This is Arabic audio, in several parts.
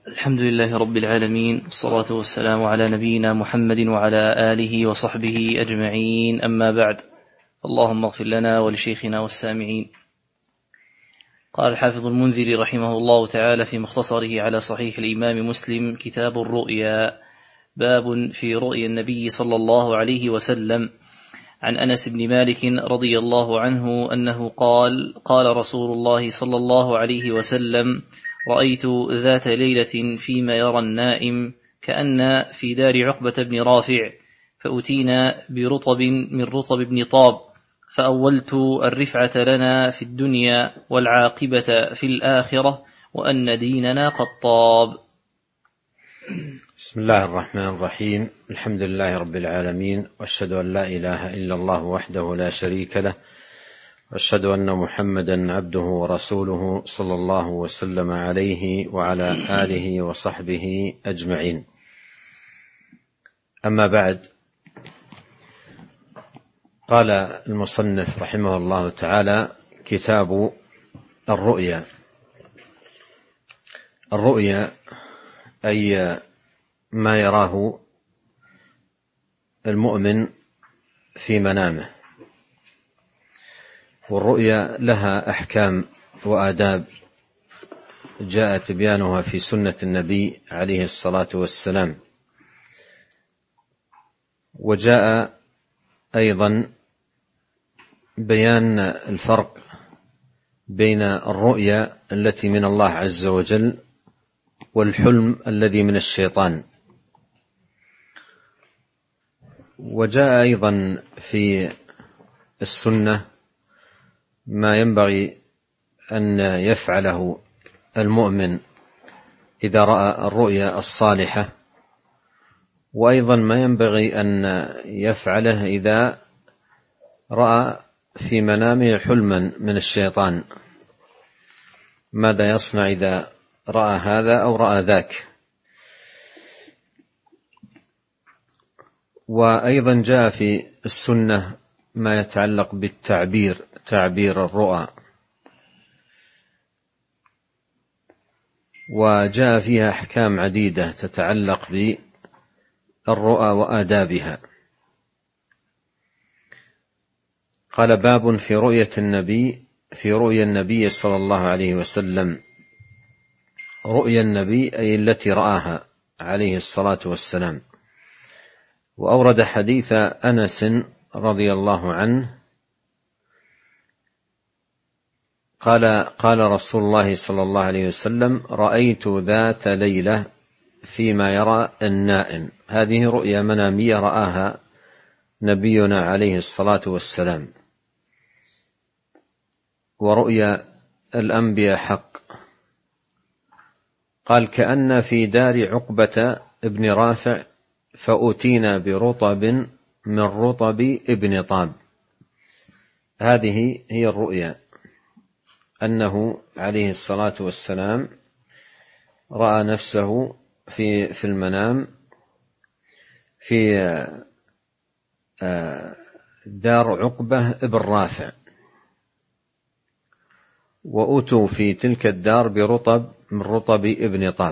الحمد لله رب العالمين، والصلاة والسلام على نبينا محمد وعلى آله وصحبه أجمعين، أما بعد. اللهم اغفر لنا ولشيخنا والسامعين. قال الحافظ المنذري رحمه الله تعالى في مختصره على صحيح الإمام مسلم: كتاب الرؤيا. باب في رؤيا النبي صلى الله عليه وسلم. عن أنس بن مالك رضي الله عنه أنه قال: قال رسول الله صلى الله عليه وسلم: رأيت ذات ليلة فيما يرى النائم كأن في دار عقبة بن رافع، فأتينا برطب من رطب بن طاب، فأولت الرفعة لنا في الدنيا والعاقبة في الآخرة، وأن ديننا قد طاب. بسم الله الرحمن الرحيم. الحمد لله رب العالمين، وأشهد أن لا إله إلا الله وحده لا شريك له، وأشهد أن محمدا عبده ورسوله صلى الله وسلم عليه وعلى آله وصحبه أجمعين. أما بعد، قال المصنف رحمه الله تعالى: كتاب الرؤيا. الرؤيا أي ما يراه المؤمن في منامه، والرؤيا لها أحكام وآداب جاء تبيانها في سنة النبي عليه الصلاة والسلام، وجاء أيضا بيان الفرق بين الرؤيا التي من الله عز وجل والحلم الذي من الشيطان. وجاء أيضا في السنة ما ينبغي أن يفعله المؤمن إذا رأى الرؤيا الصالحة، وأيضا ما ينبغي أن يفعله إذا رأى في منامه حلما من الشيطان، ماذا يصنع إذا رأى هذا أو رأى ذاك. وأيضا جاء في السنة ما يتعلق بالتعبير، تعبير الرؤى، وجاء فيها أحكام عديدة تتعلق بالرؤى وآدابها. قال: باب في رؤيا النبي صلى الله عليه وسلم. رؤيا النبي أي التي رآها عليه الصلاة والسلام. وأورد حديث أنس رضي الله عنه قال رسول الله صلى الله عليه وسلم: رأيت ذات ليلة فيما يرى النائم. هذه رؤيا منامية رآها نبينا عليه الصلاة والسلام، ورؤيا الأنبياء حق. قال: كأن في دار عقبة ابن رافع، فأتينا برطب من رطب ابن طاب. هذه هي الرؤيا، أنه عليه الصلاة والسلام رأى نفسه في المنام في دار عقبة ابن رافع، وأتوا في تلك الدار برطب من رطب ابن طاب.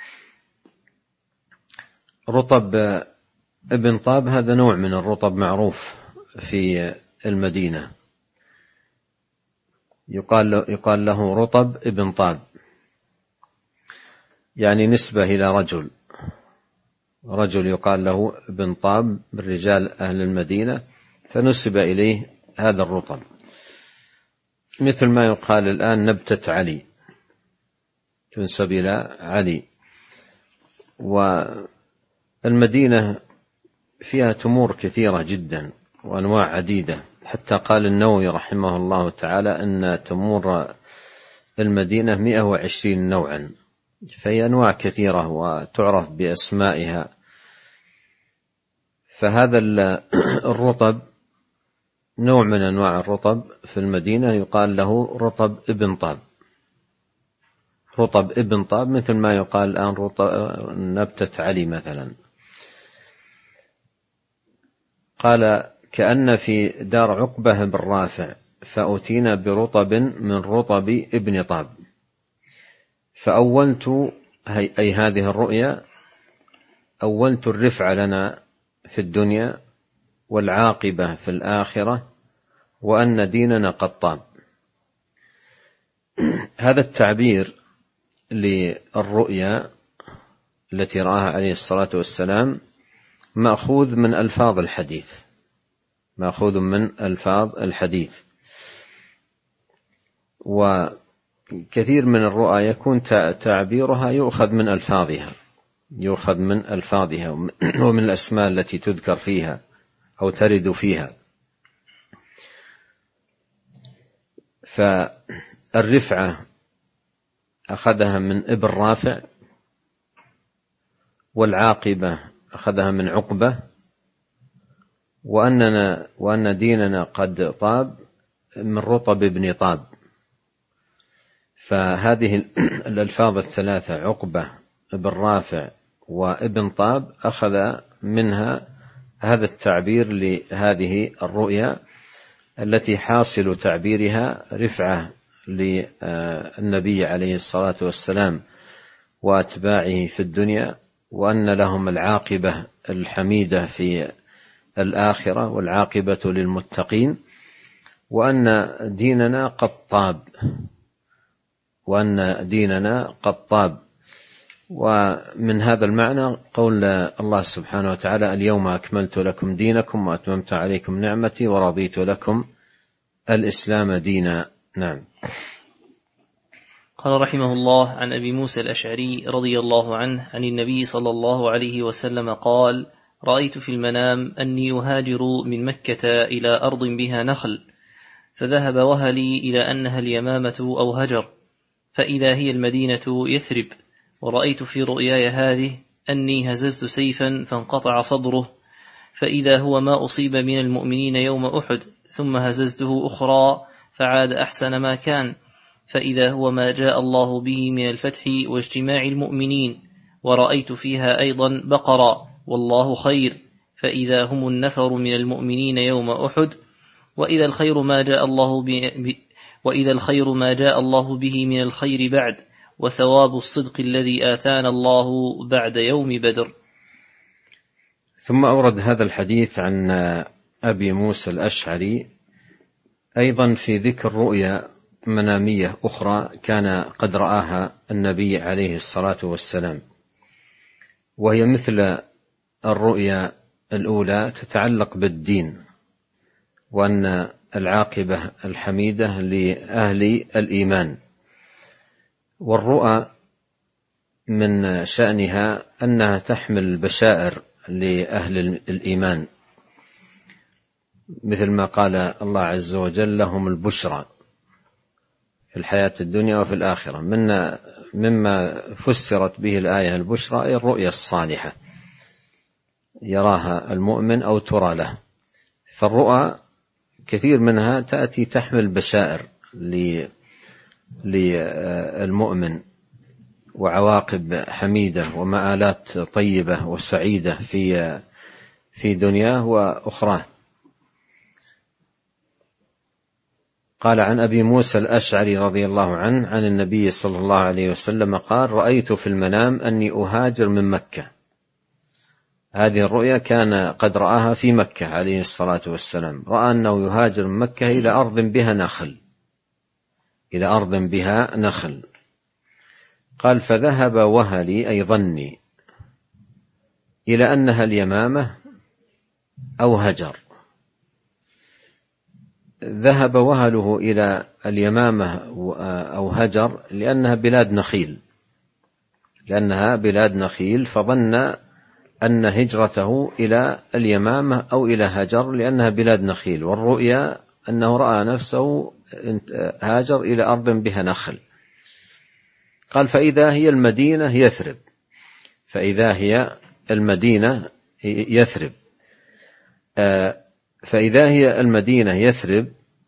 رطب ابن طاب هذا نوع من الرطب معروف في المدينة، يقال له رطب ابن طاب، يعني نسبة إلى رجل يقال له ابن طاب من رجال أهل المدينة، فنسب إليه هذا الرطب، مثل ما يقال الآن نبتة علي، تنسب إلى علي. والمدينة فيها تمور كثيرة جدا وأنواع عديدة، حتى قال النووي رحمه الله تعالى أن تمور المدينة 120 نوعا، فهي أنواع كثيرة وتعرف بأسمائها. فهذا الرطب نوع من أنواع الرطب في المدينة يقال له رطب ابن طاب. رطب ابن طاب مثل ما يقال الآن نبتة علي مثلا. قال: كأن في دار عقبة بن رافع، فأتينا برطب من رطب ابن طاب، فأولت أي هذه الرؤيا أولت الرفع لنا في الدنيا والعاقبة في الآخرة وأن ديننا قد طاب. هذا التعبير للرؤيا التي رآها عليه الصلاة والسلام مأخوذ من ألفاظ الحديث، وكثير من الرؤى يكون تعبيرها يؤخذ من ألفاظها ومن الأسماء التي تذكر فيها أو ترد فيها. فالرفعة أخذها من ابن رافع، والعاقبة أخذها من عقبة، وأن ديننا قد طاب من رطب بن طاب. فهذه الألفاظ الثلاثة عقبة ابن رافع وابن طاب أخذ منها هذا التعبير لهذه الرؤيا التي حاصل تعبيرها رفعة للنبي عليه الصلاة والسلام وأتباعه في الدنيا، وأن لهم العاقبة الحميدة في الآخرة والعاقبة للمتقين، وأن ديننا قد طاب. ومن هذا المعنى قول الله سبحانه وتعالى: اليوم أكملت لكم دينكم وأتممت عليكم نعمتي ورضيت لكم الإسلام دينا. نعم. قال رحمه الله: عن أبي موسى الأشعري رضي الله عنه عن النبي صلى الله عليه وسلم قال: رأيت في المنام أني أهاجر من مكة إلى أرض بها نخل، فذهب وهلي إلى أنها اليمامة أو هجر، فإذا هي المدينة يثرب. ورأيت في رؤياي هذه أني هززت سيفا فانقطع صدره، فإذا هو ما أصيب من المؤمنين يوم أحد، ثم هززته أخرى فعاد أحسن ما كان، فإذا هو ما جاء الله به من الفتح واجتماع المؤمنين. ورأيت فيها أيضا بقرة والله خير، فإذا هم النفر من المؤمنين يوم أحد، وإذا الخير ما جاء الله به من الخير بعد، وثواب الصدق الذي آتانا الله بعد يوم بدر. ثم أورد هذا الحديث عن أبي موسى الأشعري أيضا في ذكر رؤيا منامية أخرى كان قد رآها النبي عليه الصلاة والسلام، وهي مثل الرؤيا الأولى تتعلق بالدين، وأن العاقبة الحميدة لأهل الإيمان. والرؤى من شأنها أنها تحمل بشائر لأهل الإيمان، مثل ما قال الله عز وجل: لهم البشرى في الحياة الدنيا وفي الآخرة. مما فسرت به الآية البشرى أي الرؤيا الصالحة يراها المؤمن أو ترى له. فالرؤى كثير منها تأتي تحمل بشائر للمؤمن وعواقب حميدة ومآلات طيبة وسعيدة في دنياه وأخراه. قال: عن أبي موسى الأشعري رضي الله عنه عن النبي صلى الله عليه وسلم قال: رأيت في المنام أني أهاجر من مكة. هذه الرؤيا كان قد رآها في مكة عليه الصلاة والسلام، رأى أنه يهاجر من مكة إلى أرض بها نخل. قال: فذهب وهلي أي ظني إلى أنها اليمامة أو هجر. ذهب وهله إلى اليمامة أو هجر لأنها بلاد نخيل، فظن أن هجرته إلى اليمامة أو إلى هجر لأنها بلاد نخيل، والرؤيا أنه رأى نفسه هاجر إلى أرض بها نخل. قال: فإذا هي المدينة يثرب.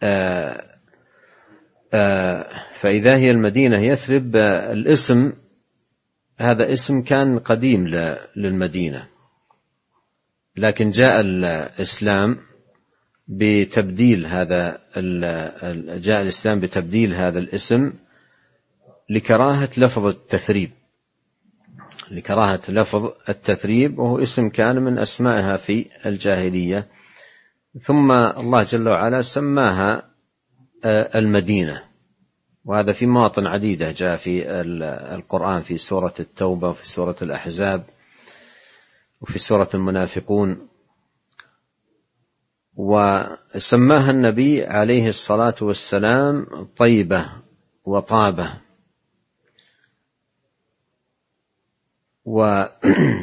الاسم هذا اسم كان قديم للمدينة، لكن جاء الإسلام بتبديل هذا الاسم لكراهة لفظ التثريب، لكراهة لفظ التثريب، وهو اسم كان من أسمائها في الجاهلية، ثم الله جل وعلا سماها المدينة. وهذا في مواطن عديدة جاء في القرآن، في سورة التوبة وفي سورة الأحزاب وفي سورة المنافقون. وسماها النبي عليه الصلاة والسلام طيبة وطابة. ومن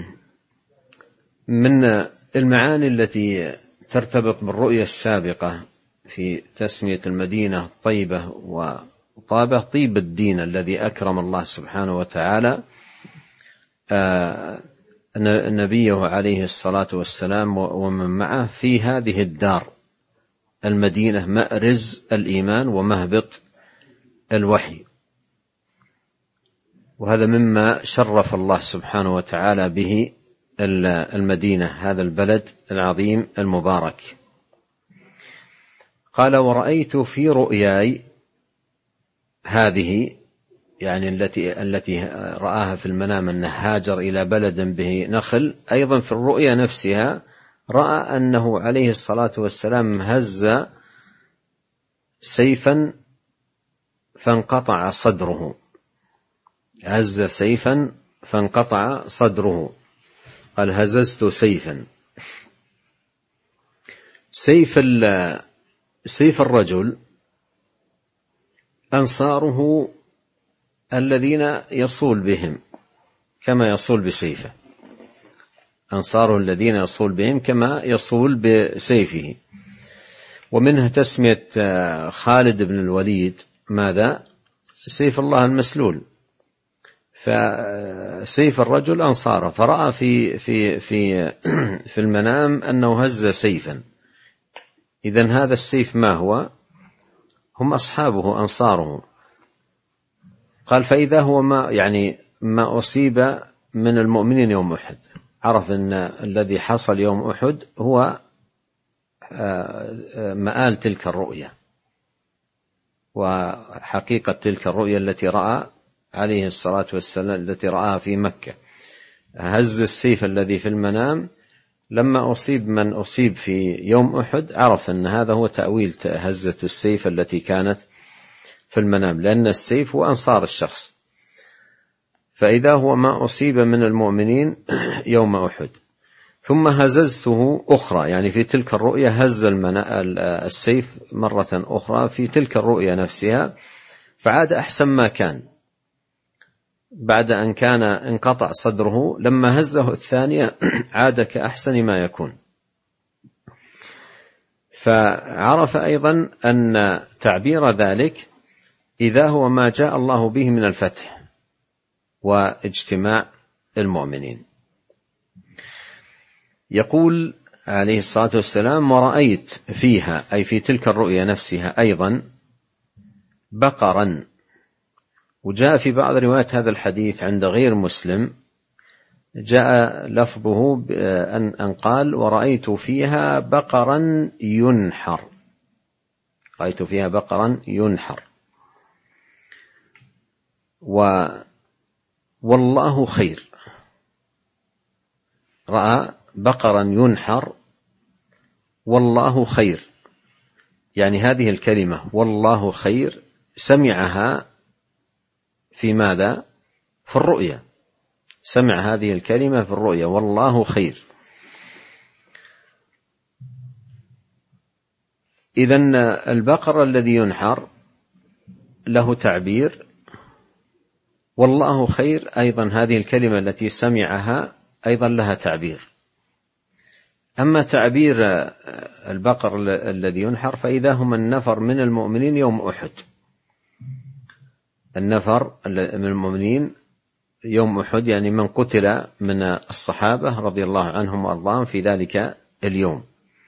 المعاني التي ترتبط بالرؤية السابقة في تسمية المدينة طيبة وطابة، طيب الدين الذي أكرم الله سبحانه وتعالى نبيه عليه الصلاة والسلام ومن معه في هذه الدار المدينة، مأرز الإيمان ومهبط الوحي. وهذا مما شرف الله سبحانه وتعالى به المدينة، هذا البلد العظيم المبارك. قال: ورأيت في رؤياي هذه، يعني التي رآها في المنام أنه هاجر إلى بلد به نخل، أيضا في الرؤيا نفسها رأى أنه عليه الصلاة والسلام هز سيفا فانقطع صدره، هز سيفا فانقطع صدره. قال: هززت سيفا. سيف الرجل أنصاره الذين يصول بهم كما يصول بسيفه، أنصاره الذين يصول بهم كما يصول بسيفه. ومنها تسمية خالد بن الوليد ماذا؟ سيف الله المسلول. فسيف الرجل أنصاره، فرأى في المنام أنه هز سيفا. إذن هذا السيف ما هو؟ هم أصحابه أنصاره. قال: فإذا هو ما أصيب من المؤمنين يوم أحد. عرف أن الذي حصل يوم أحد هو مآل تلك الرؤية وحقيقة تلك الرؤية التي رأى عليه الصلاة والسلام، التي رآها في مكة. هز السيف الذي في المنام، لما أصيب من أصيب في يوم أحد عرف أن هذا هو تأويل هزة السيف التي كانت في المنام، لأن السيف هو أنصار الشخص. فإذا هو ما أصيب من المؤمنين يوم أحد. ثم هززته أخرى، يعني في تلك الرؤية هز السيف مرة أخرى في تلك الرؤية نفسها، فعاد أحسن ما كان بعد أن كان انقطع صدره. لما هزه الثانية عاد كأحسن ما يكون. فعرف أيضا أن تعبير ذلك إذا هو ما جاء الله به من الفتح واجتماع المؤمنين. يقول عليه الصلاة والسلام: ورأيت فيها، أي في تلك الرؤيا نفسها أيضا، بقرا. وجاء في بعض روايات هذا الحديث عند غير مسلم جاء لفظه أن قال: ورأيت فيها بقرا ينحر. رأيت فيها بقرا ينحر. والله خير. رأى بقرا ينحر والله خير، يعني هذه الكلمة والله خير سمعها في ماذا؟ في الرؤيا. سمع هذه الكلمة في الرؤيا والله خير. إذن البقر الذي ينحر له تعبير، والله خير أيضا هذه الكلمة التي سمعها أيضا لها تعبير. أما تعبير البقر الذي ينحر فإذا هم النفر من المؤمنين يوم أحد. النفر من المؤمنين يوم أحد، يعني من قتل من الصحابة رضي الله عنهم وأرضاهم في ذلك اليوم.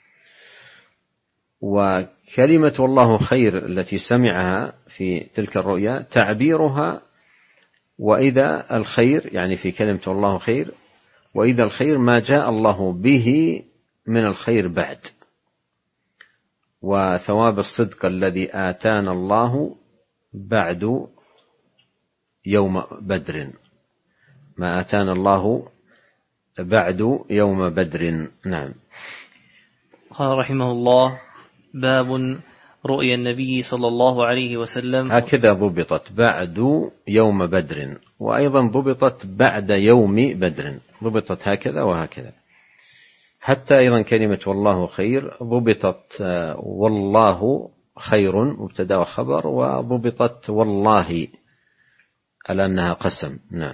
وكلمة والله خير التي سمعها في تلك الرؤيا تعبيرها وإذا الخير، يعني في كلمة والله خير، وإذا الخير ما جاء الله به من الخير بعد، وثواب الصدق الذي آتانا الله بعد يوم بدر. ما أتانا الله بعد يوم بدر. نعم. قال رحمه الله: باب رؤيا النبي صلى الله عليه وسلم. هكذا ضبطت بعد يوم بدر، وأيضا ضبطت بعد يوم بدر، ضبطت هكذا وهكذا. حتى أيضا كلمة والله خير ضبطت والله خير مبتدأ وخبر، وضبطت والله على أنها قسم. نعم.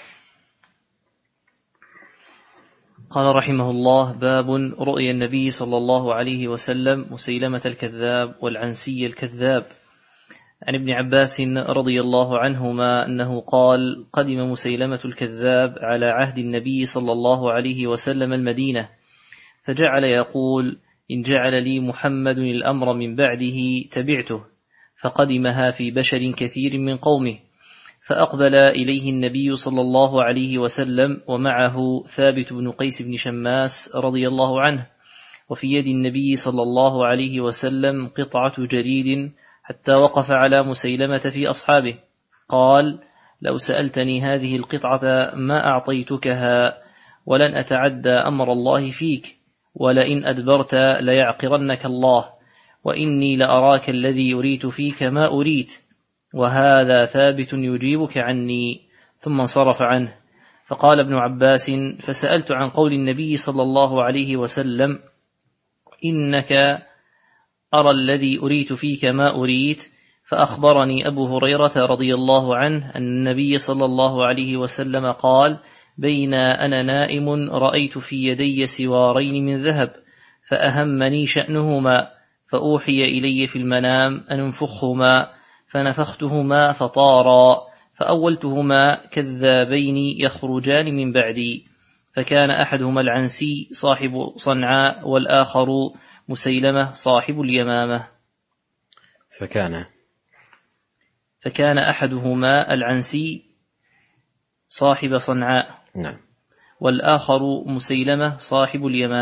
قال رحمه الله: باب رؤيا النبي صلى الله عليه وسلم مسيلمة الكذاب والعنسي الكذاب. عن ابن عباس رضي الله عنهما أنه قال: قدم مسيلمة الكذاب على عهد النبي صلى الله عليه وسلم المدينة، فجعل يقول: إن جعل لي محمد الأمر من بعده تبعته. فقدمها في بشر كثير من قومه، فأقبل إليه النبي صلى الله عليه وسلم ومعه ثابت بن قيس بن شماس رضي الله عنه، وفي يد النبي صلى الله عليه وسلم قطعة جريد، حتى وقف على مسيلمة في أصحابه قال: لو سألتني هذه القطعة ما أعطيتكها، ولن أتعدى أمر الله فيك، ولئن أدبرت ليعقرنك الله، وإني لأراك الذي أريت فيك ما أريت، وهذا ثابت يجيبك عني. ثم انصرف عنه. فقال ابن عباس: فسألت عن قول النبي صلى الله عليه وسلم: إنك أرى الذي أريت فيك ما أريت، فأخبرني أبو هريرة رضي الله عنه أن النبي صلى الله عليه وسلم قال: بين أنا نائم رأيت في يدي سوارين من ذهب، فأهمني شأنهما، فأوحي إلي في المنام أن انفخهما، فنفختهما فطارا، فأولتهما كذابين يخرجان من بعدي، فكان أحدهما العنسي صاحب صنعاء، والآخر مسيلمة صاحب اليمامة. فكان أحدهما العنسي صاحب صنعاء، نعم، والآخر مسيلمة صاحب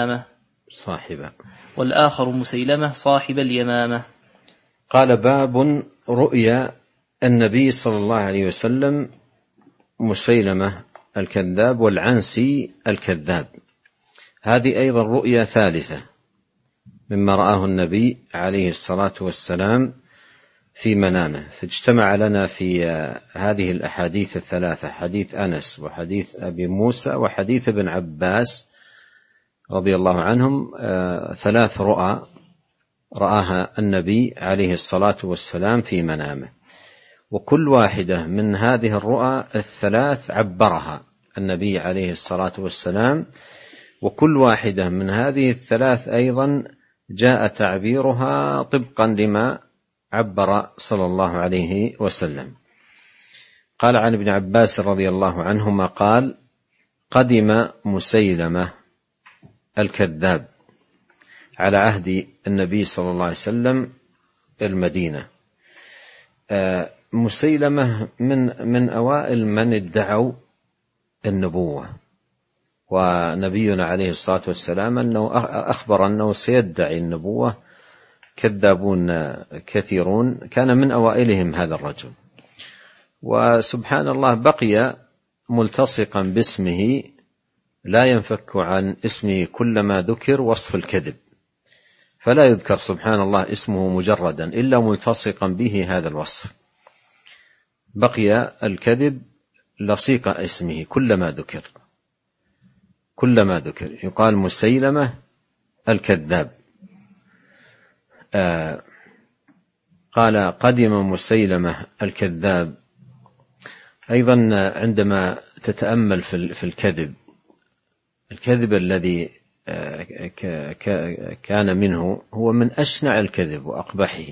اليمامة. قال: باب رؤيا النبي صلى الله عليه وسلم مسيلمة الكذاب والعنسي الكذاب. هذه أيضا رؤيا ثالثة مما رآه النبي عليه الصلاة والسلام في منامه. فاجتمع لنا في هذه الأحاديث الثلاثة، حديث أنس وحديث أبي موسى وحديث ابن عباس رضي الله عنهم، 3 رؤى رآها النبي عليه الصلاة والسلام في منامه، وكل واحدة من هذه الرؤى الثلاث عبرها النبي عليه الصلاة والسلام، وكل واحدة من هذه الثلاث أيضا جاء تعبيرها طبقا لما عبر صلى الله عليه وسلم. قال عن ابن عباس رضي الله عنهما قال: قدم مسيلمة الكذاب على عهد النبي صلى الله عليه وسلم المدينة. مسيلمة من أوائل من ادعوا النبوة، ونبينا عليه الصلاة والسلام أنه أخبر أنه سيدعي النبوة كذابون كثيرون، كان من أوائلهم هذا الرجل. وسبحان الله بقي ملتصقا باسمه، لا ينفك عن اسمه كلما ذكر وصف الكذب، فلا يذكر سبحان الله اسمه مجردا إلا ملتصقا به هذا الوصف. بقي الكذب لصيق اسمه كلما ذكر يقال مسيلمة الكذاب. قال: قدم مسيلمة الكذاب. أيضا عندما تتأمل في الكذب الذي كان منه هو من أشنع الكذب وأقبحه،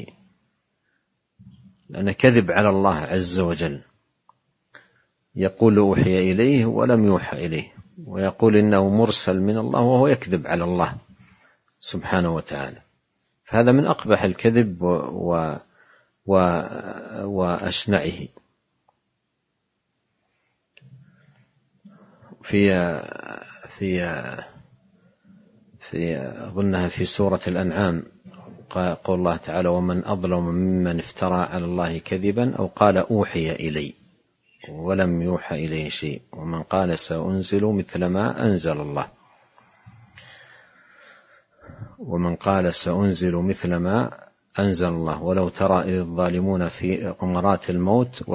لأنه كذب على الله عز وجل، يقول أوحي إليه ولم يوحى إليه، ويقول إنه مرسل من الله وهو يكذب على الله سبحانه وتعالى. فهذا من أقبح الكذب وأشنعه. في أظنها في سورة الأنعام قول الله تعالى: ومن أظلم ممن افترى على الله كذبا أو قال أوحي إلي. ولم يوحى إليه شيء، ومن قال سأنزل مثل ما أنزل الله، ومن قال سأنزل مثل ما أنزل الله، ولو ترى إذ الظالمون في غمرات الموت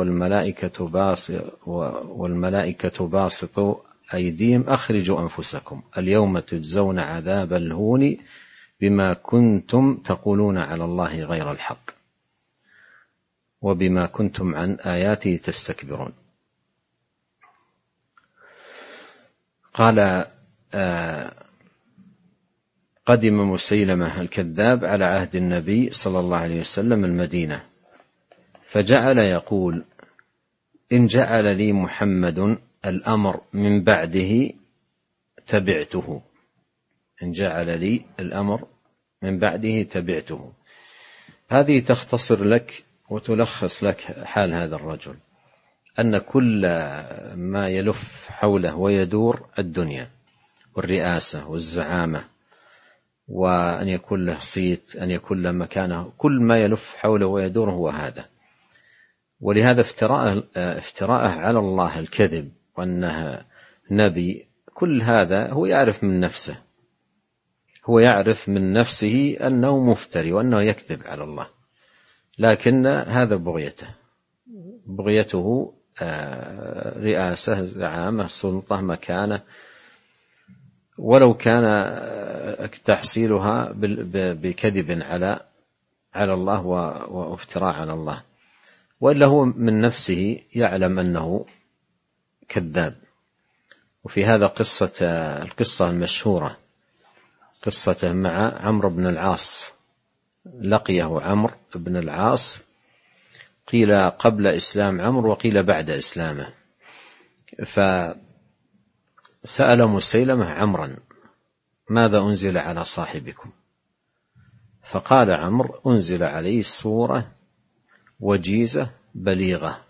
والملائكة باسطوا أيديهم أخرجوا أنفسكم اليوم تجزون عذاب الهون بما كنتم تقولون على الله غير الحق وبما كنتم عن آياته تستكبرون. قال قدم مسيلمة الكذاب على عهد النبي صلى الله عليه وسلم المدينة، فجعل يقول: إن جعل لي محمد الأمر من بعده تبعته، إن جعل لي الأمر من بعده تبعته. هذه تختصر لك وتلخص لك حال هذا الرجل، أن كل ما يلف حوله ويدور الدنيا والرئاسة والزعامة، وأن يكون له صيت، أن يكون له مكانه، كل ما يلف حوله ويدور هو هذا. ولهذا افتراءه على الله الكذب وأنه نبي، كل هذا هو يعرف من نفسه، هو يعرف من نفسه أنه مفتري وأنه يكذب على الله، لكن هذا بغيته رئاسة، زعامة، سلطة، مكانة، ولو كان تحصيلها بكذب على الله وافتراء على الله، وإلا هو من نفسه يعلم أنه كذاب. وفي هذا القصة المشهورة، قصته مع عمرو بن العاص. لقيه عمرو بن العاص، قيل قبل إسلام عمرو وقيل بعد إسلامه، فسأل مسيلمة عمرا: ماذا أنزل على صاحبكم؟ فقال عمرو: أنزل عليه سورة وجيزة بليغة.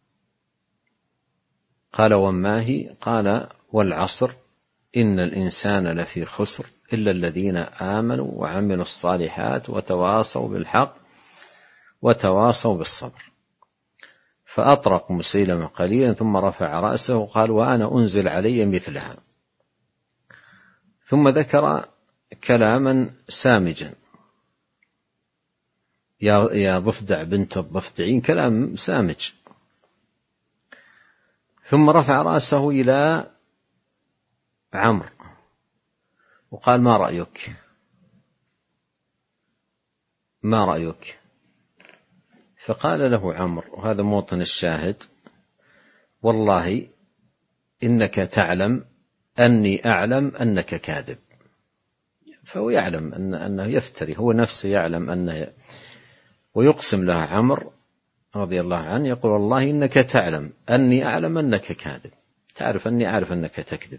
قال: وما هي؟ قال: والعصر إن الإنسان لفي خسر إلا الذين آمنوا وعملوا الصالحات وتواصوا بالحق وتواصوا بالصبر. فأطرق مسيلمة قليلا ثم رفع رأسه وقال: وأنا أنزل علي مثلها. ثم ذكر كلاما سامجا: يا ضفدع بنت الضفدعين، كلام سامج. ثم رفع رأسه إلى عمرو وقال: ما رأيك؟ ما رأيك؟ فقال له عمرو، وهذا موطن الشاهد: والله إنك تعلم أني أعلم أنك كاذب. فهو يعلم أنه يفتري، هو نفسه يعلم أنه، ويقسم له عمرو رضي الله عنه، يقول: والله إنك تعلم أني أعلم أنك كاذب، تعرف أني أعرف أنك تكذب.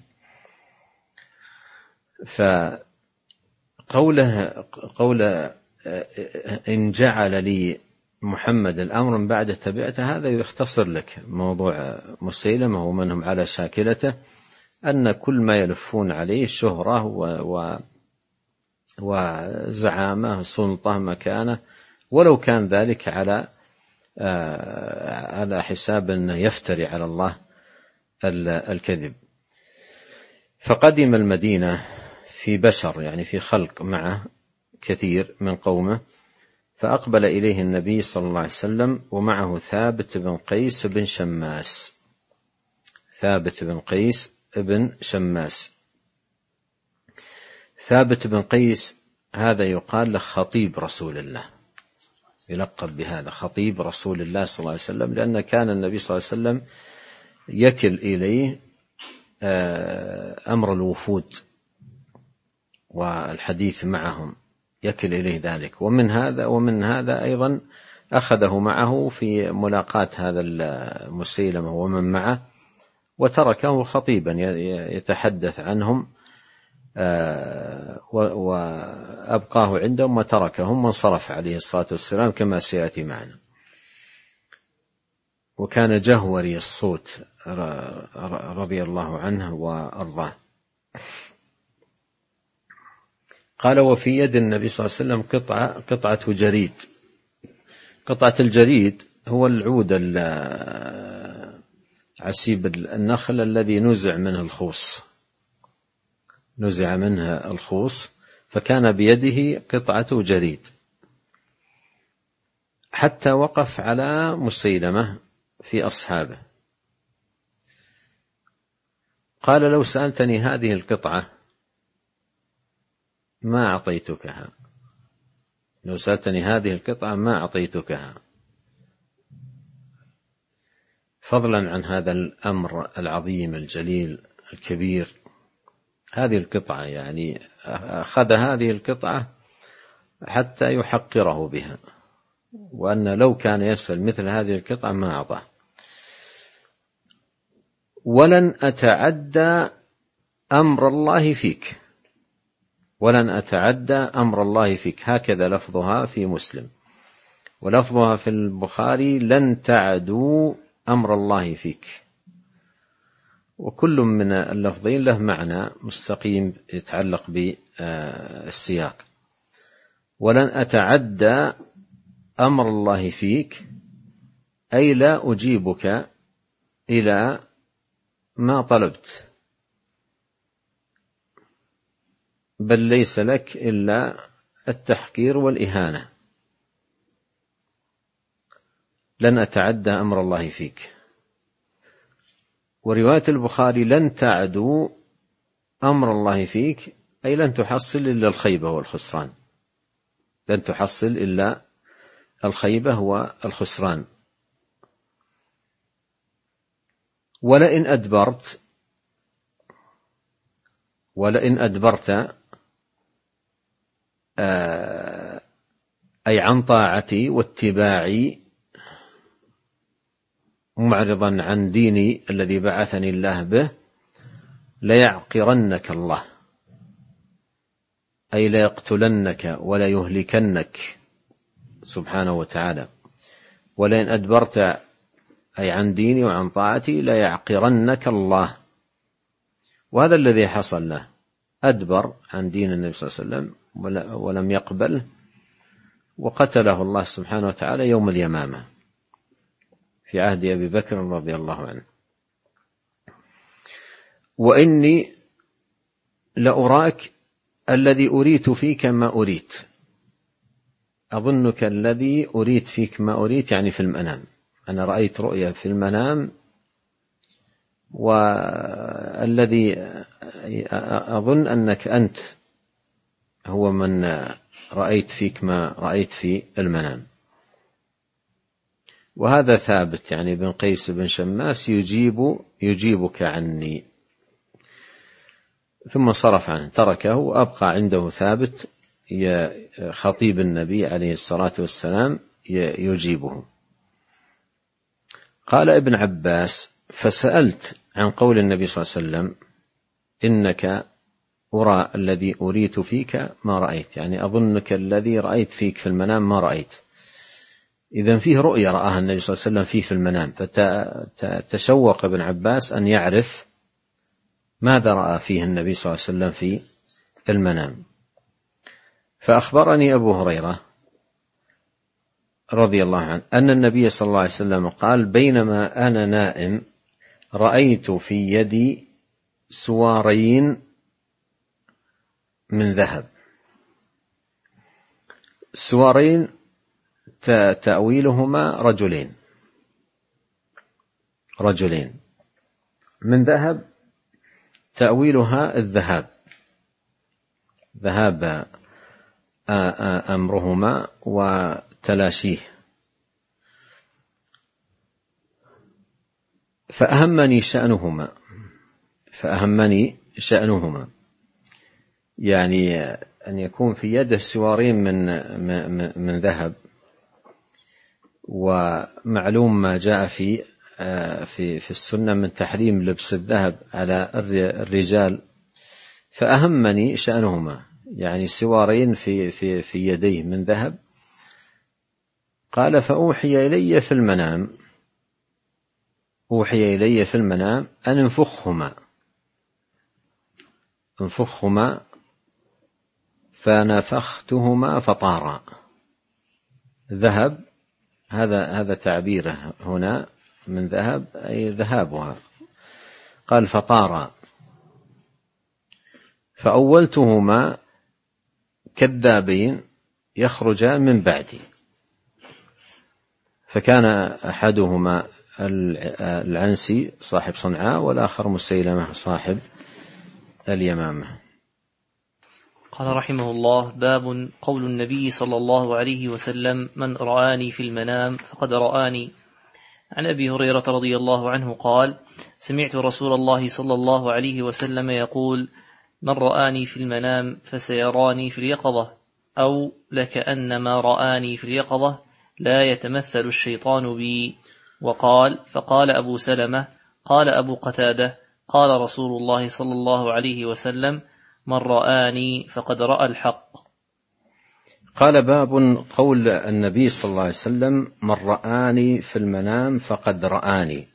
فقوله إن جعل لي محمد الأمر من بعد تبعته، هذا يختصر لك موضوع مسيلمة ومنهم على شاكلته، أن كل ما يلفون عليه شهرة وزعامة، سلطة، مكانة، ولو كان ذلك على حساب أنه يفتري على الله الكذب. فقدم المدينة في بشر، يعني في خلق معه كثير من قومه، فأقبل إليه النبي صلى الله عليه وسلم ومعه ثابت بن قيس بن شماس. ثابت بن قيس بن شماس. ثابت بن قيس هذا يقال له خطيب رسول الله، يلقب بهذا خطيب رسول الله صلى الله عليه وسلم، لأن كان النبي صلى الله عليه وسلم يكل إليه أمر الوفود والحديث معهم، يكل إليه ذلك. ومن هذا أيضا أخذه معه في ملاقاة هذا المسيلمة ومن معه، وتركه خطيبا يتحدث عنهم، وأبقاه عندهم وتركهم وانصرف عليه الصلاة والسلام كما سيأتي معنا. وكان جهوري الصوت رضي الله عنه وأرضاه. قال: وفي يد النبي صلى الله عليه وسلم قطعة جريد. قطعة الجريد هو العود عسيب النخل الذي نزع منه الخوص فكان بيده قطعة جريد، حتى وقف على مسيلمة في أصحابه قال: لو سألتني هذه القطعة ما أعطيتكها، لو سألتني هذه القطعة ما أعطيتكها. فضلا عن هذا الأمر العظيم الجليل الكبير، هذه القطعة يعني أخذ هذه القطعة حتى يحقره بها، وأن لو كان يسأل مثل هذه القطعة ما أعطاه. ولن أتعدى أمر الله فيك، ولن أتعدى أمر الله فيك، هكذا لفظها في مسلم، ولفظها في البخاري: لن تعدوا أمر الله فيك. وكل من اللفظين له معنى مستقيم يتعلق بالسياق. ولن أتعدى أمر الله فيك أي لا أجيبك إلى ما طلبت، بل ليس لك إلا التحقير والإهانة. لن أتعدى أمر الله فيك. ورواية البخاري: لن تعدوا أمر الله فيك أي لن تحصل إلا الخيبة والخسران، لن تحصل إلا الخيبة والخسران. ولئن أدبرت أي عن طاعتي واتباعي، معرضا عن ديني الذي بعثني الله به، ليعقرنك الله أي ليقتلنك ولا يهلكنك سبحانه وتعالى. ولئن أدبرت أي عن ديني وعن طاعتي ليعقرنك الله. وهذا الذي حصل له، أدبر عن دين النبي صلى الله عليه وسلم ولم يقبله، وقتله الله سبحانه وتعالى يوم اليمامة في عهد أبي بكر رضي الله عنه. وإني لأراك الذي أريت فيك ما أريت، أظنك الذي أريت فيك ما أريت يعني في المنام، أنا رأيت رؤيا في المنام، والذي أظن أنك أنت هو من رأيت فيك ما رأيت في المنام. وهذا ثابت، يعني بن قيس بن شماس يجيبك عني. ثم صرف عنه تركه، وأبقى عنده ثابت خطيب النبي عليه الصلاة والسلام يجيبه. قال ابن عباس: فسألت عن قول النبي صلى الله عليه وسلم: إنك أرى الذي أريت فيك ما رأيت، يعني أظنك الذي رأيت فيك في المنام ما رأيت. إذن فيه رؤيا رآها النبي صلى الله عليه وسلم فيه في المنام، فتشوق ابن عباس أن يعرف ماذا رأى فيه النبي صلى الله عليه وسلم في المنام. فأخبرني أبو هريرة رضي الله عنه أن النبي صلى الله عليه وسلم قال: بينما أنا نائم رأيت في يدي سوارين من ذهب. السوارين تأويلهما رجلين من ذهب، تأويلها الذهاب، ذهاب أمرهما وتلاشيه. فأهمني شأنهما، يعني أن يكون في يده سوارين من ذهب. ومعلوم ما جاء في السنة من تحريم لبس الذهب على الرجال. فأهمني شأنهما، يعني سوارين في يديه من ذهب. قال: فأوحي إلي في المنام أن انفخهما، فنفختهما فطارا. ذهب هذا تعبيره هنا، من ذهب أي ذهابها. قال فطارا، فأولتهما كذابين يخرجان من بعدي، فكان أحدهما العنسي صاحب صنعاء، والآخر مسيلمة صاحب اليمامة. قال رحمه الله: باب قول النبي صلى الله عليه وسلم: من رآني في المنام فقد رآني. عن أبي هريرة رضي الله عنه قال: سمعت رسول الله صلى الله عليه وسلم يقول: من رآني في المنام فسيراني في اليقظة، أو لكأنما رآني في اليقظة، لا يتمثل الشيطان بي. وقال: فقال أبو سلمة: قال أبو قتادة: قال رسول الله صلى الله عليه وسلم: من رآني فقد رأى الحق. قال: باب قول النبي صلى الله عليه وسلم: من رآني في المنام فقد رآني.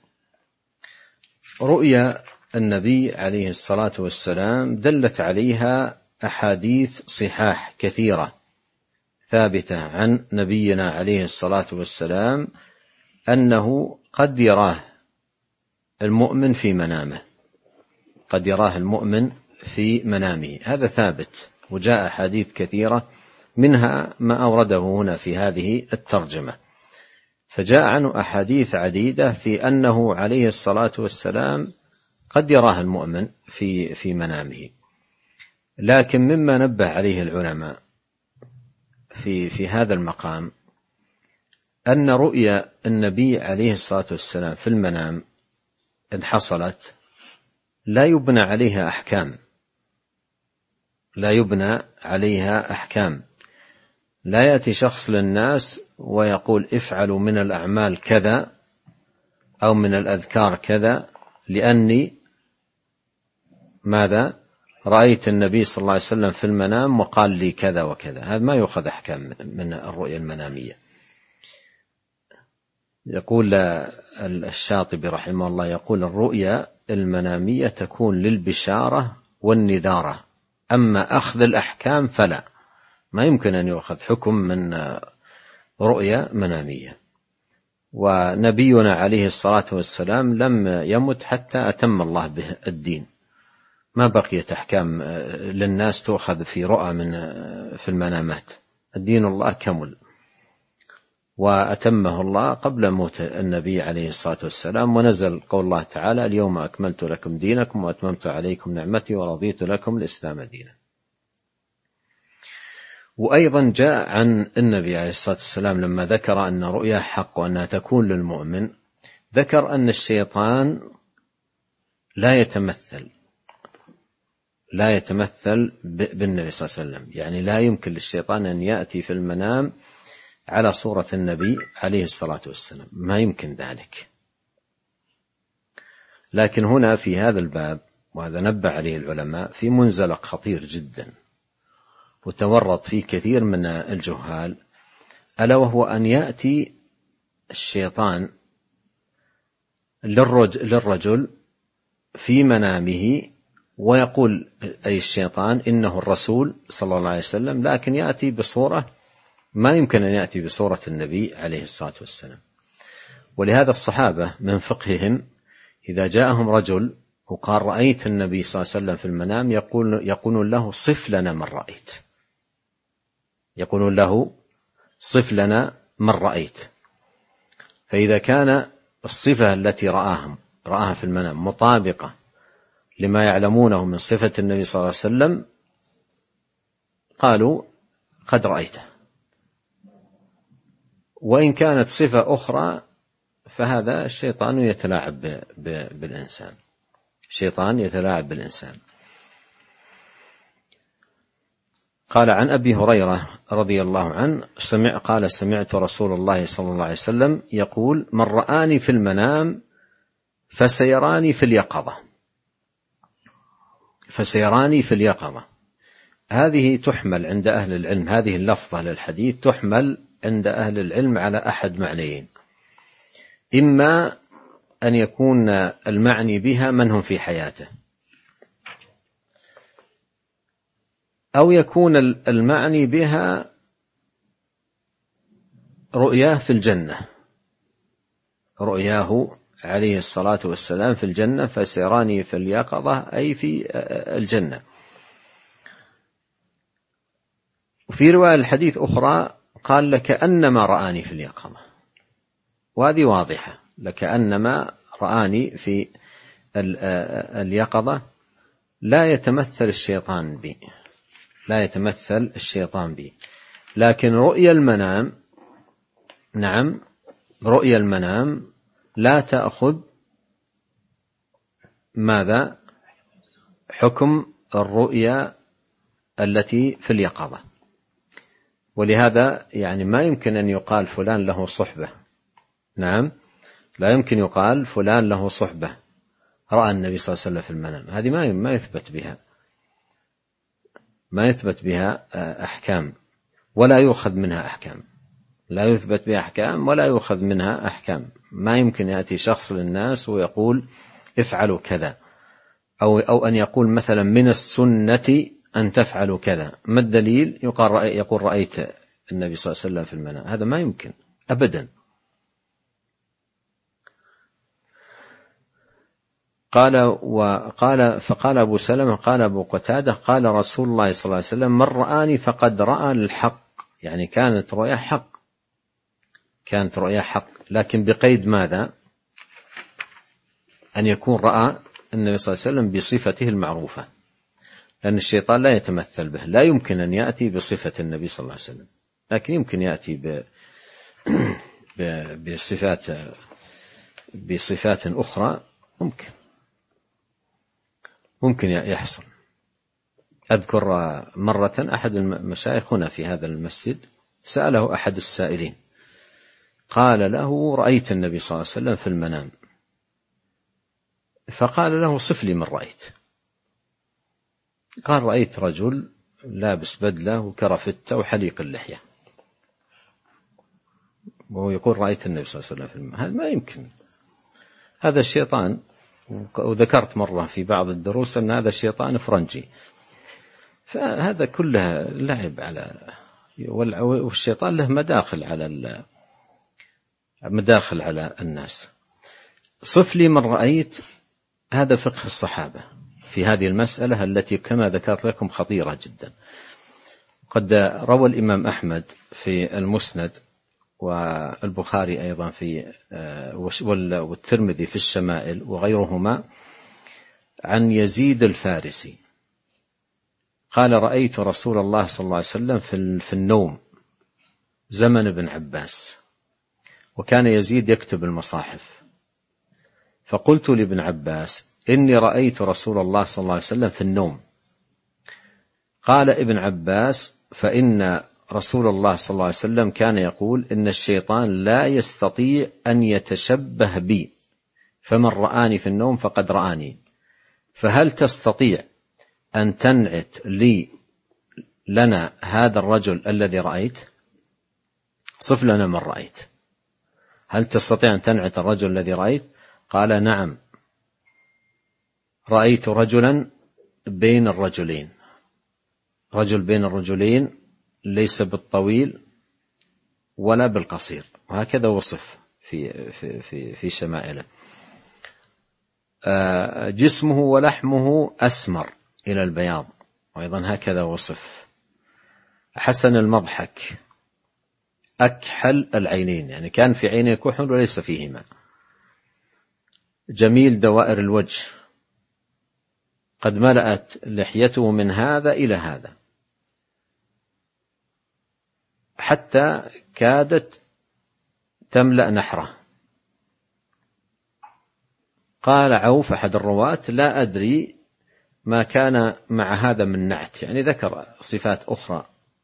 رؤيا النبي عليه الصلاة والسلام دلت عليها أحاديث صحاح كثيرة ثابتة عن نبينا عليه الصلاة والسلام أنه قد يراه المؤمن في منامه، قد يراه المؤمن في منامه، هذا ثابت، وجاء أحاديث كثيرة منها ما أورده هنا في هذه الترجمة. فجاء عنه أحاديث عديدة في أنه عليه الصلاة والسلام قد يراه المؤمن في منامه. لكن مما نبه عليه العلماء في هذا المقام أن رؤيا النبي عليه الصلاة والسلام في المنام إن حصلت لا يبنى عليها أحكام، لا يبنى عليها أحكام. لا يأتي شخص للناس ويقول: افعلوا من الأعمال كذا أو من الأذكار كذا لأني ماذا؟ رأيت النبي صلى الله عليه وسلم في المنام وقال لي كذا وكذا. هذا ما يؤخذ أحكام من الرؤيا المنامية. يقول الشاطبي رحمه الله، يقول: الرؤيا المنامية تكون للبشارة والنذارة، أما أخذ الأحكام فلا، ما يمكن أن يؤخذ حكم من رؤيا منامية. ونبينا عليه الصلاة والسلام لم يمت حتى أتم الله به الدين، ما بقيت أحكام للناس تؤخذ في رؤى في المنامات. الدين الله كمل وأتمه الله قبل موت النبي عليه الصلاة والسلام، ونزل قول الله تعالى: اليوم أكملت لكم دينكم وأتممت عليكم نعمتي ورضيت لكم الإسلام دينا. وأيضا جاء عن النبي عليه الصلاة والسلام لما ذكر أن رؤيا حق وأنها تكون للمؤمن، ذكر أن الشيطان لا يتمثل بالنبي صلى الله عليه وسلم، يعني لا يمكن للشيطان أن يأتي في المنام على صورة النبي عليه الصلاة والسلام، ما يمكن ذلك. لكن هنا في هذا الباب، وهذا نبه عليه العلماء، في منزلق خطير جدا وتورط فيه كثير من الجهال، ألا وهو أن يأتي الشيطان للرجل في منامه ويقول أي الشيطان إنه الرسول صلى الله عليه وسلم، لكن يأتي بصورة ما يمكن أن يأتي بصورة النبي عليه الصلاة والسلام. ولهذا الصحابة من فقههم إذا جاءهم رجل وقال: رأيت النبي صلى الله عليه وسلم في المنام، يقولون له: صف لنا من رأيت، يقولون له: صف لنا من رأيت. فإذا كان الصفة التي رآها في المنام مطابقة لما يعلمونه من صفة النبي صلى الله عليه وسلم، قالوا: قد رأيته. وإن كانت صفة أخرى فهذا الشيطان يتلاعب بالإنسان، الشيطان يتلاعب بالإنسان. قال عن أبي هريرة رضي الله عنه قال: سمعت رسول الله صلى الله عليه وسلم يقول: من رآني في المنام فسيراني في اليقظة. فسيراني في اليقظة هذه تحمل عند أهل العلم، هذه اللفظة للحديث تحمل عند أهل العلم على أحد معنيين: إما أن يكون المعني بها من هم في حياته، أو يكون المعني بها رؤياه في الجنة، رؤياه عليه الصلاة والسلام في الجنة، فسيراني في اليقظة أي في الجنة. وفي رواية الحديث أخرى قال لكأنما رآني في اليقظة، وهذه واضحة، لكأنما رآني في اليقظة. لا يتمثل الشيطان بي، لا يتمثل الشيطان بي، لكن رؤيا المنام، نعم، رؤيا المنام لا تأخذ ماذا؟ حكم الرؤيا التي في اليقظة. ولهذا يعني ما يمكن أن يقال فلان له صحبة، نعم، لا يمكن يقال فلان له صحبة رأى النبي صلى الله عليه وسلم في المنام، هذه ما يثبت بها، ما يثبت بها أحكام، ولا يؤخذ منها أحكام، لا يثبت بها أحكام ولا يؤخذ منها أحكام. ما يمكن يأتي شخص للناس ويقول افعلوا كذا، أو أن يقول مثلا من السنة أن تفعلوا كذا، ما الدليل؟ يقول رأيت النبي صلى الله عليه وسلم في المنام، هذا ما يمكن أبدا. فقال أبو سلمة قال أبو قتادة قال رسول الله صلى الله عليه وسلم من رآني فقد رأى الحق، يعني كانت رؤيا حق، كانت رؤيا حق، لكن بقيد ماذا؟ أن يكون رأى النبي صلى الله عليه وسلم بصفته المعروفة، لأن الشيطان لا يتمثل به، لا يمكن أن يأتي بصفة النبي صلى الله عليه وسلم، لكن يمكن يأتي بصفات أخرى، ممكن يحصل. أذكر مرة أحد المشايخ هنا في هذا المسجد سأله أحد السائلين قال له رأيت النبي صلى الله عليه وسلم في المنام، فقال له صف لي من رأيت. قال رأيت رجل لابس بدلة وكرفتة وحليق اللحية، وهو يقول رأيت النبي صلى الله عليه وسلم في المنام. هذا ما يمكن، هذا الشيطان. وذكرت مرة في بعض الدروس أن هذا الشيطان فرنجي، فهذا كله لعب على، والشيطان له مداخل على الناس. صف لي من رأيت، هذا فقه الصحابة في هذه المسألة التي كما ذكرت لكم خطيرة جدا. قد روى الإمام أحمد في المسند، والبخاري أيضا والترمذي في الشمائل وغيرهما عن يزيد الفارسي قال رأيت رسول الله صلى الله عليه وسلم في النوم زمن ابن عباس، وكان يزيد يكتب المصاحف، فقلت لابن عباس إني رأيت رسول الله صلى الله عليه وسلم في النوم. قال ابن عباس فإن رسول الله صلى الله عليه وسلم كان يقول إن الشيطان لا يستطيع أن يتشبه بي، فمن رآني في النوم فقد رآني، فهل تستطيع أن تنعت لنا هذا الرجل الذي رأيت؟ صف لنا من رأيت، هل تستطيع أن تنعت الرجل الذي رأيت؟ قال نعم، رأيت رجلا بين الرجلين، رجل بين الرجلين ليس بالطويل ولا بالقصير، وهكذا وصف في شمائله. جسمه ولحمه أسمر إلى البياض، وأيضا هكذا وصف. حسن المضحك، أكحل العينين، يعني كان في عينيه كحل وليس فيهما. جميل دوائر الوجه، قد ملأت لحيته من هذا إلى هذا حتى كادت تملأ نحره. قال عوف أحد الرواة لا أدري ما كان مع هذا من نعت، يعني ذكر صفات أخرى.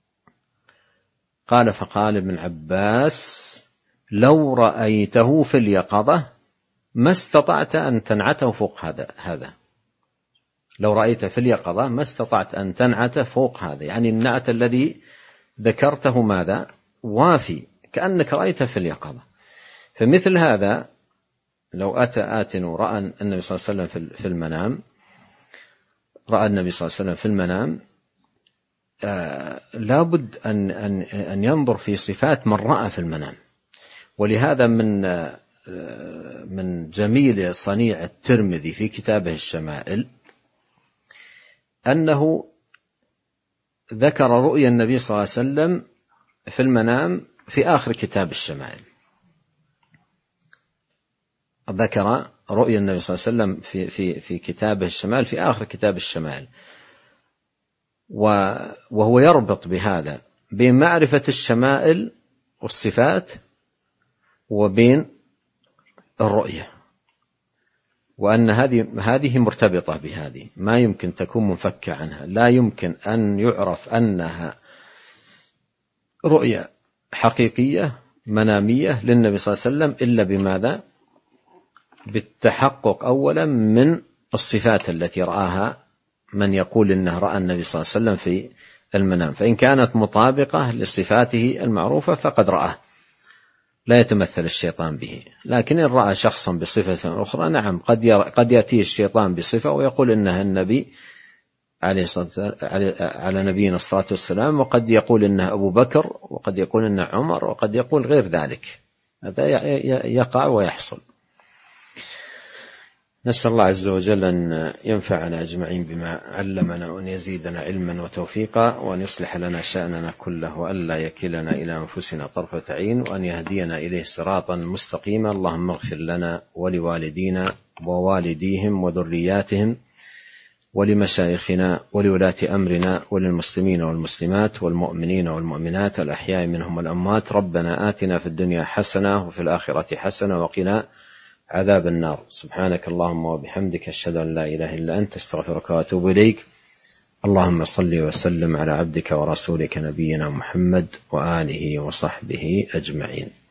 قال فقال ابن عباس لو رأيته في اليقظة ما استطعت أن تنعته فوق هذا، لو رأيته في اليقظة ما استطعت أن تنعته فوق هذا، يعني النعت الذي ذكرته ماذا؟ وافي، كأنك رأيته في اليقظة. فمثل هذا لو أتى آت ورأى النبي صلى الله عليه وسلم في المنام، رأى النبي صلى الله عليه وسلم في المنام، لابد أن ينظر في صفات من رأى في المنام. ولهذا من من جميل صنيع الترمذي في كتابه الشمائل أنه ذكر رؤيا النبي صلى الله عليه وسلم في المنام في آخر كتاب الشمائل. ذكر رؤيا النبي صلى الله عليه وسلم في كتابه الشمائل في آخر كتاب الشمائل، وهو يربط بهذا بين معرفة الشمائل والصفات وبين الرؤية، وأن هذه مرتبطة بهذه، ما يمكن تكون منفكة عنها، لا يمكن أن يعرف أنها رؤية حقيقية منامية للنبي صلى الله عليه وسلم إلا بماذا؟ بالتحقق أولا من الصفات التي رآها من يقول إنه رأى النبي صلى الله عليه وسلم في المنام، فإن كانت مطابقة لصفاته المعروفة فقد رآه، لا يتمثل الشيطان به. لكن إن رأى شخصا بصفة أخرى نعم قد يأتي الشيطان بصفة ويقول إنها النبي على نبينا الصلاة والسلام، وقد يقول إنه أبو بكر، وقد يقول إنه عمر، وقد يقول غير ذلك. هذا يقع ويحصل. نسأل الله عز وجل أن ينفعنا أجمعين بما علمنا، وأن يزيدنا علما وتوفيقا، وأن يصلح لنا شأننا كله، وأن لا يكلنا إلى أنفسنا طرفة عين، وأن يهدينا إليه صراطا مستقيما. اللهم اغفر لنا ولوالدينا ووالديهم وذرياتهم ولمشايخنا ولولاة أمرنا وللمسلمين والمسلمات والمؤمنين والمؤمنات الأحياء منهم والأموات. ربنا آتنا في الدنيا حسنة وفي الآخرة حسنة وقنا عذاب النار. سبحانك اللهم وبحمدك، أشهد أن لا إله إلا أنت، استغفرك وأتوب إليك. اللهم صل وسلم على عبدك ورسولك نبينا محمد وآله وصحبه أجمعين.